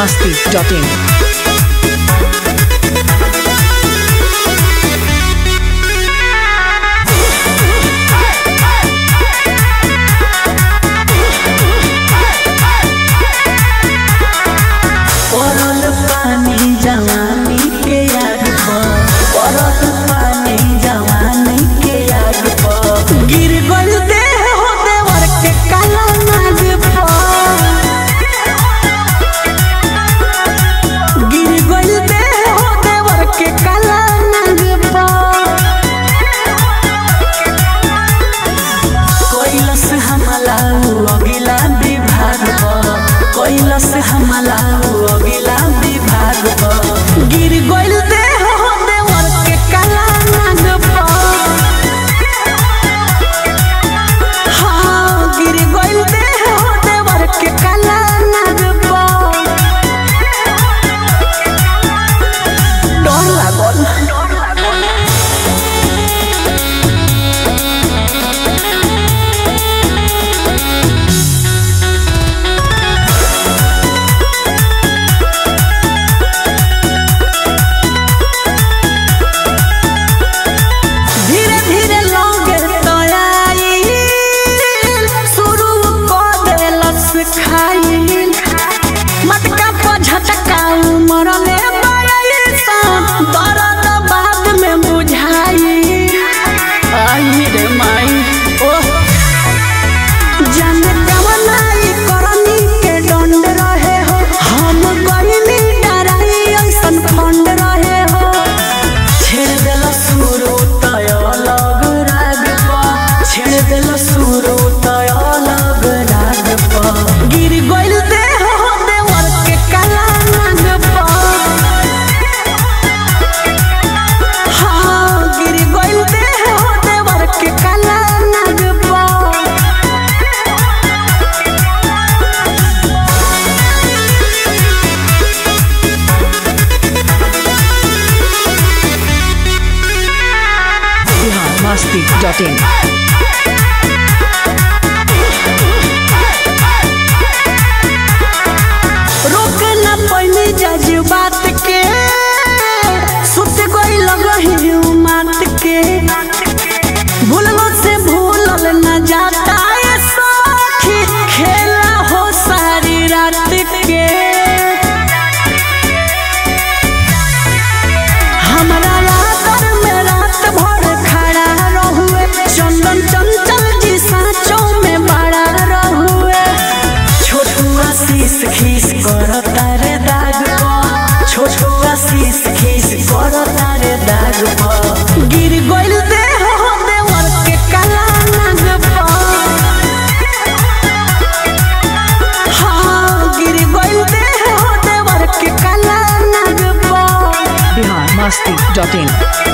biharmasti.in biharmasti.in रोक न पैनी जज्बात के सुत गई लगही मात के भूललो से भूलल न जाता ये सखी खेला हो सारी रात के हमरा यादर में रात भर खड़ा रहुए चंदन चंचल जी साँचों में बड़ा रहुए छोटू आशीष खीस करता रे दाग छोटू आशीष खीस करता रे दाग गिर गइल देह देवर के काला नाग हाँ गिर गइल देह देवर के काला नाग biharmasti.in